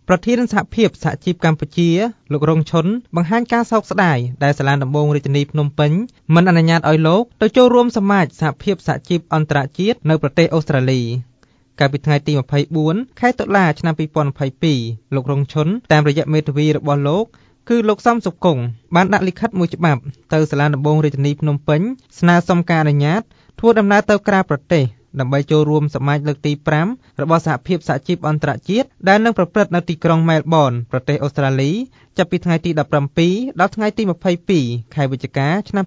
ប្រធានសហភាពសហជីពកម្ពុជាលោករងឈុនបង្ហាញការសោកស្ដាយដែលសាលាដំបងរាជធានីភ្នំពេញមិនអនុញ្ញាតឲ្យលោកទៅចូលរួមសមាជសហភាពសហជីពអន្តរជាតិនៅប្រទេសអូស្ត្រាលីកាលពីថ្ងៃទី24ខែតុលាឆ្នាំ2022លោករងឈុនតាមរយៈមេធាវីរបស់លោកគឺលោកសំសុគង្គបានដាក់លិខិតមួយច្បាប់ទៅសាលាដំបងរាជធានីភ្នំពេញស្នើសុំការអនុញ្ញាតធ្វើដំណើរទៅក្រៅប្រទេសដើម្បីចូលរួមសមាជលើកទី5របស់សហភាពសហជីពអន្តរជាតិដែលនឹងប្រព្រឹត្តនៅទីក្រុងមែលប៊នប្រទេសអូស្ត្រាលីចាប់ពីថ្ងៃទី17ដល់ថ្ងៃទី22ខែវិច្ឆិកាឆ្នាំ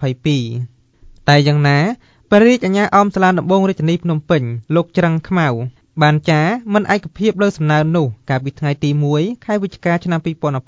2022តែយ៉ាងណាព្រះរាជអាជ្ញាអមសាលាដំបងរាជធានីភ្នំពេញលោកច្រឹងខ្មៅបានចារមិនឯកភាពលើសំណើនោះកាលពីថ្ងៃទី1ខែវិច្ឆិកាឆ្នាំ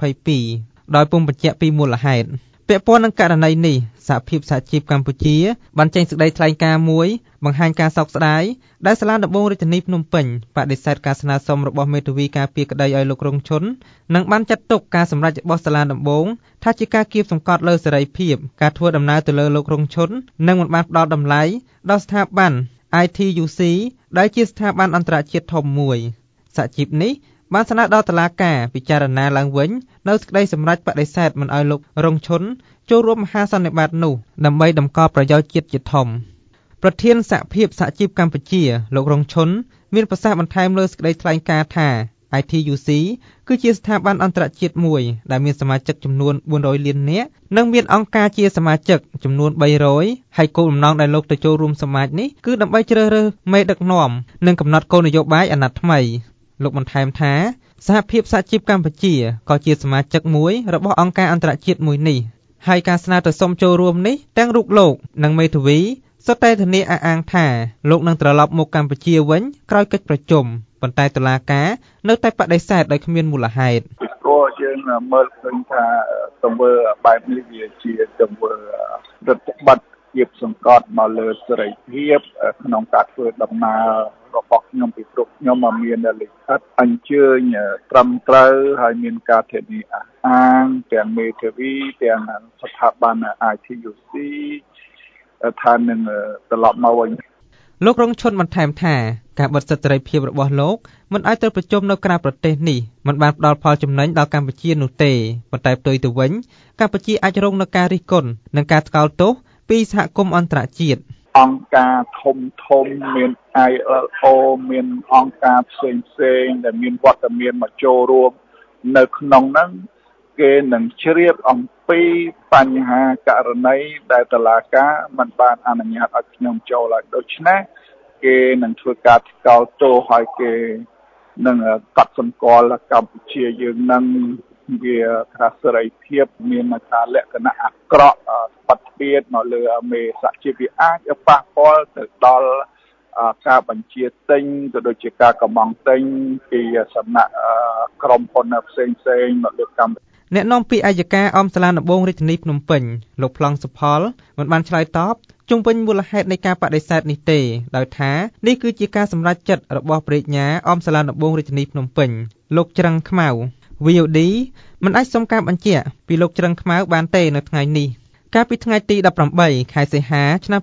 2022ដោយពុំបញ្ជាក់ពីមូលហេតុពាក់ព័ន្ធនឹងករណីនេះសហភាពសហជីពកម្ពុជាបានចេញសេចក្តីថ្លែងការណ៍មួយបង្ហាញការសោកស្ដាយដែលសាលាដំបងរាជធានីភ្នំពេញបដិសេធការស្នើសុំរបស់មេធាវីការពារក្តីឲ្យលោករងឈុននិងបានចាត់ទុកការសម្រេចរបស់សាលាដំបងថាជាការគៀបសង្កត់លើសេរីភាពការធ្វើដំណើរទៅលើលោករងឈុននិងមិនបានផ្ដល់តម្លៃដល់ស្ថាប័ន ITUC ដែលជាស្ថាប័នអន្តរជាតិធំមួយសហជីពនេះបានស្នើដល់តុលាការពិចារណាឡើងវិញនៅសេចក្តីសម្រេចបដិសេធមិនឲ្យលោករងឈុនចូលរួមមហាសន្និបាតនោះដើម្បីតម្កល់ប្រយោជន៍ជាតិជាធំប្រធានសហភាពសហជីពកម្ពុជាលោករងឈុនមានប្រសាសន៍បន្ថែមលើសេចក្តីថ្លែងការណ៍ថា ITUC គឺជាស្ថាប័នអន្តរជាតិមួយដែលមានសមាជិកចំនួន400លាននាក់និងមានអង្គការជាសមាជិកចំនួន300ហើយគោលបំណងដែលលោកទៅចូលរួមសមាជនេះគឺដើម្បីជ្រើសរើសមេដឹកនាំនិងកំណត់គោលនយោបាយអាណត្តិថ្មីលោកបន្ថែមថាសហភាពសហជីពកម្ពុជាក៏ជាសមាជិកមួយរបស់អង្គការអន្តរជាតិមួយនេះហើយការស្នើទៅសុំចូលរួមនេះទាំងរូបលោកនិងមេធាវីសុទ្ធតែធានាអះអាងថាលោកនឹងត្រឡប់មកកម្ពុជាវិញក្រោយកិច្ចប្រជុំប៉ុន្តែតុលាការនៅតែបដិសេធដោយគ្មានមូលហេតុព្រោះយើងមើលឃើញថាទង្វើបែបនេះវាជាទង្វើរដ្ឋបတ်ជាសង្កត់មកលើសេរីភាពក្នុងការធ្វើដំណើររបស់ខ្ញុំពីព្រោះខ្ញុំមានលិខិតអញ្ជើញត្រឹមត្រូវហើយមានការធានាអះអាងទាំងមេធាវីទាំងស្ថាប័ន ITUC ថានឹងត្រឡប់មកវិញលោករងឈុនបន្ថែមថាការបិទសិទ្ធិសេរីភាពរបស់លោកមិនឲ្យទៅប្រជុំនៅក្រៅប្រទេសនេះមិនបានផ្ដល់ផលចំណេញដល់កម្ពុជានោះទេប៉ុន្តែផ្ទុយទៅវិញកម្ពុជាអាចរងនឹងការរិះគន់និងការថ្កោលទោសពីសហគមន៍អន្តរជាតិអង្គការធំមាន ILO មានអង្គការផ្សេងដែលមានវត្តមានមកចូលរួមនៅក្នុងហ្នឹងគេនឹងជ្រាបអំពីបញ្ហាករណីដែលតុលាការមិនបានអនុញ្ញាតឲ្យខ្ញុំចូលហើយដូច្នេះគេនឹងធ្វើការថ្កោលទោសឲ្យគេនឹងកត់សម្គាល់កម្ពុជាយើងនឹងវាថាសេរីភាពមានថាលក្ខណៈអាក្រក់បាត់បៀតមកលើមេសហជីពវាអាចប៉ះពាល់ទៅដល់ការបញ្ជាទិញក៏ដូចជាការកម្មង់ទិញពីសំណាក់ក្រុមហ៊ុនផ្សេងមកលើកម្ពុជាអ្នកនាំពាក្យអัยការអមសាលាដំបងរាជធានីភ្នំពេញលោកប្លង់សុផលមិនបានឆ្លើយតបជុំវិញមូលហេតុនៃការបដិសេធនេះទេដោយថានេះគឺជាការសម្រេចចិត្តរបស់ព្រះញ្ញាអមសាលាដំបងរាជធានីភ្នំពេញលោកច្រឹងខ្មៅ VOD មិនអាចសុំការបញ្ជាក់ពីលោកច្រឹងខ្មៅបានទេនៅថ្ងៃនេះកាលពីថ្ងៃទី18ខែសីហាឆ្នាំ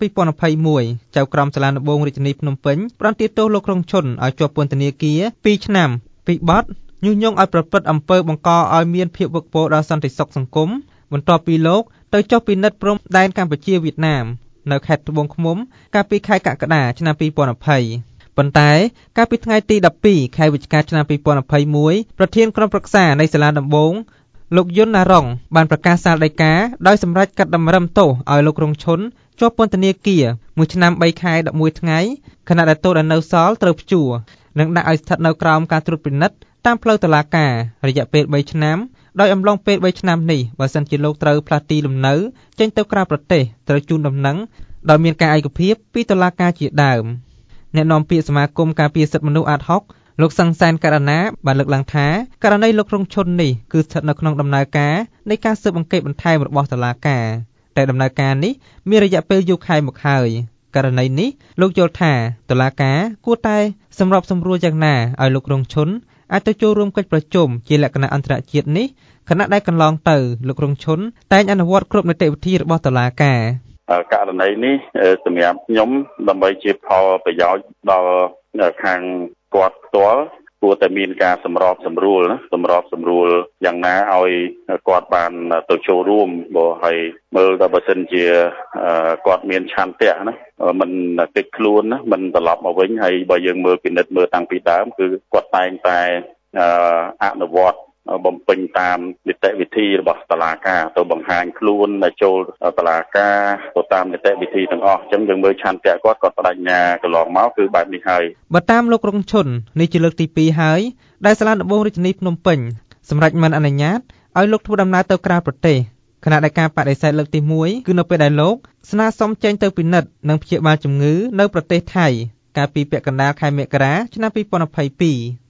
2021ចៅក្រមសាលាដំបងរាជធានីភ្នំពេញផ្តន្ទាទោសលោករងឈុនឲ្យជាប់ពន្ធនាគារ2ឆ្នាំពីបទញុះញង់ឲ្យប្រព្រឹត្តអំពើបង្កឲ្យមានភាពវឹកវរដល់សន្តិសុខសង្គមបន្ទាប់ពីលោកទៅចុះពិនិត្យព្រំដែនកម្ពុជាវៀតណាមនៅខេត្តត្បូងឃ្មុំកាលពីខែកក្កដាឆ្នាំ2020ប៉ុន្តែកាលពីថ្ងៃទី12ខែវិច្ឆិកាឆ្នាំ2021ប្រធានក្រុមប្រឹក្សានៃសាលាដំបងលោកយុនណារងបានប្រកាសសាលដីកាដោយសម្រេចកាត់តម្រឹមទោសឲ្យលោករងឈុនជាប់ពន្ធនាគារ1ឆ្នាំ3ខែ11ថ្ងៃខណៈដែលទោសដែលនៅសល់ត្រូវព្យួរនិងដាក់ឲ្យស្ថិតនៅក្រោមការត្រួតពិនិត្យតាមផ្លូវតុលាការរយៈពេល3ឆ្នាំដោយអំឡុងពេល3ឆ្នាំនេះបើសិនជាលោកត្រូវផ្លាស់ទីលំនៅចេញទៅក្រៅប្រទេសត្រូវជូនដំណឹងដោយមានការឯកភាពពីតុលាការជាដើមអ្នកនាំពាក្យសមាគមការពារសិទ្ធិមនុស្សអាត6លោកសង្សានករណាបានលើកឡើងថាករណីលោករងឈុននេះគឺស្ថិតនៅក្នុងដំណើរការនៃការស៊ើបអង្កេតបន្ថែមរបស់តុលាការតែដំណើរការនេះមានរយៈពេលយូរខែមកហើយករណីនេះលោកយល់ថាតុលាការគួរតែសម្របសម្រួលយ៉ាងណាឲ្យលោករងឈុនអាចទៅចូលរួមកិច្ចប្រជុំជាលក្ខណៈអន្តរជាតិនេះខណៈដែលកន្លងទៅលោករងឈុនតែងអនុវត្តគ្រប់នីតិវិធីរបស់តុលាការករណីនេះសម្រាប់ខ្ញុំដើម្បីជាផលប្រយោជន៍ដល់ខាងគាត់ផ្ទាល់គួរតែមានការសម្របសម្រួលយ៉ាងណាឲ្យគាត់បានទៅចូលរួមបើហើយមើលដល់បើសិនជាគាត់មានឆន្ទៈណាមិនតិចខ្លួនណាមិនត្រឡប់មកវិញហើយបើយើងមើលពិនិត្យមើលតាំងពីដើមគឺគាត់តែងតែអនុវត្តបំពេញតាមនីតិវិធីរបស់តុលាការទៅបង្ហាញខ្លួនចូលតុលាការទៅតាមនីតិវិធីទាំងអស់អញ្ចឹងយើងមើលឆន្ទៈគាត់បដិញ្ញាកន្លងមកគឺបែបនេះហើយបើតាមលោករងឈុននេះជាលើកទី2ហើយដែលសាលាដំបងរាជធានីភ្នំពេញសម្រេចមិនអនុញ្ញាតឲ្យលោកធ្វើដំណើរទៅក្រៅប្រទេសខណៈដែលការបដិសេធលើកទី1គឺនៅពេលដែលលោកស្នើសុំចេញទៅពិនិត្យនិងព្យាបាលជំងឺនៅប្រទេសថៃកាលពីពាក់កណ្ដាលខែមករាឆ្នាំ2022